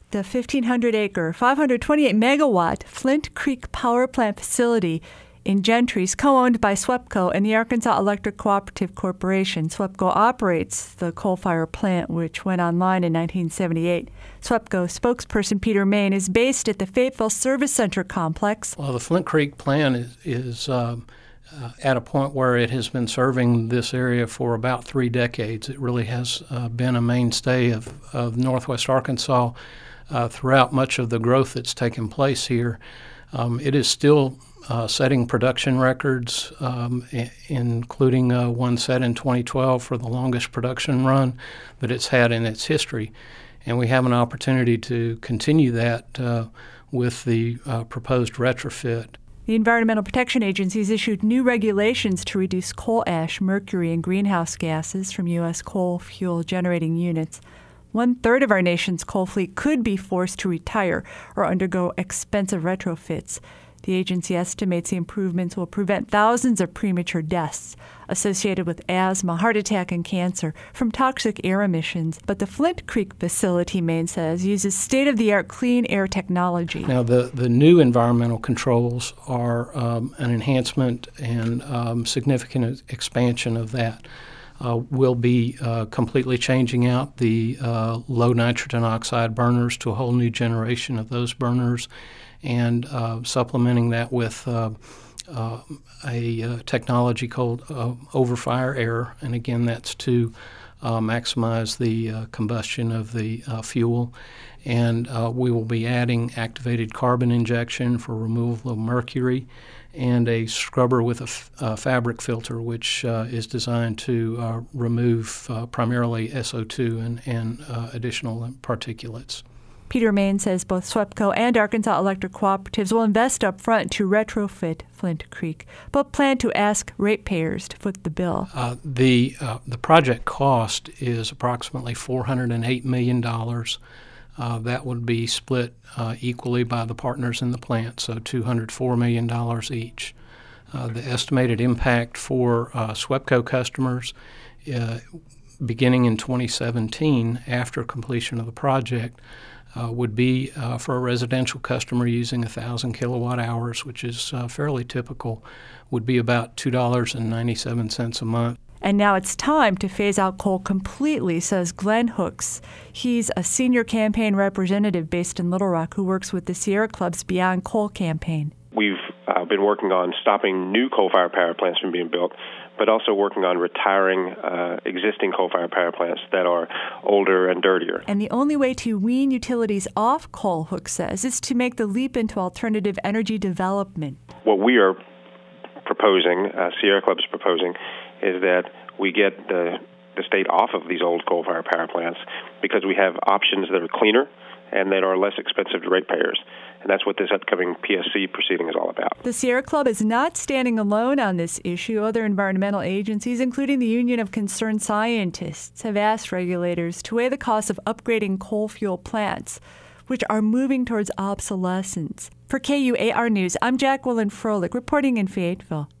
The 1,500-acre, 528-megawatt Flint Creek Power Plant facility in Gentry is co-owned by SWEPCO and the Arkansas Electric Cooperative Corporation. SWEPCO operates the coal-fired plant, which went online in 1978. SWEPCO spokesperson Peter Main is based at the Fayetteville Service Center complex. Well, the Flint Creek plant is at a point where it has been serving this area for about 3 decades. It really has been a mainstay of northwest Arkansas throughout much of the growth that's taken place here. It is still setting production records, including one set in 2012 for the longest production run that it's had in its history. And we have an opportunity to continue that with the proposed retrofit. The Environmental Protection Agency has issued new regulations to reduce coal ash, mercury, and greenhouse gases from U.S. coal fuel generating units. 1/3 of our nation's coal fleet could be forced to retire or undergo expensive retrofits. The agency estimates the improvements will prevent thousands of premature deaths associated with asthma, heart attack, and cancer from toxic air emissions. But the Flint Creek facility, Main says, uses state-of-the-art clean air technology. Now, the new environmental controls are an enhancement and significant expansion of that. We'll be completely changing out the low nitrogen oxide burners to a whole new generation of those burners, and supplementing that with a technology called overfire air. And again, that's to maximize the combustion of the fuel. And we will be adding activated carbon injection for removal of mercury, and a scrubber with a fabric filter, which is designed to remove primarily SO2 and additional particulates. Peter Main says both SWEPCO and Arkansas Electric Cooperatives will invest up front to retrofit Flint Creek, but plan to ask ratepayers to foot the bill. The project cost is approximately $408 million. That would be split equally by the partners in the plant, so $204 million each. The estimated impact for SWEPCO customers beginning in 2017 after completion of the project would be for a residential customer using 1,000 kilowatt hours, which is fairly typical, would be about $2.97 a month. And now it's time to phase out coal completely, says Glenn Hooks. He's a senior campaign representative based in Little Rock who works with the Sierra Club's Beyond Coal campaign. We've been working on stopping new coal-fired power plants from being built, but also working on retiring existing coal-fired power plants that are older and dirtier. And the only way to wean utilities off coal, Hooks says, is to make the leap into alternative energy development. What we are proposing, Sierra Club is proposing, is that we get the state off of these old coal-fired power plants because we have options that are cleaner and that are less expensive to ratepayers. And that's what this upcoming PSC proceeding is all about. The Sierra Club is not standing alone on this issue. Other environmental agencies, including the Union of Concerned Scientists, have asked regulators to weigh the cost of upgrading coal fuel plants, which are moving towards obsolescence. For KUAR News, I'm Jacqueline Froelich, reporting in Fayetteville.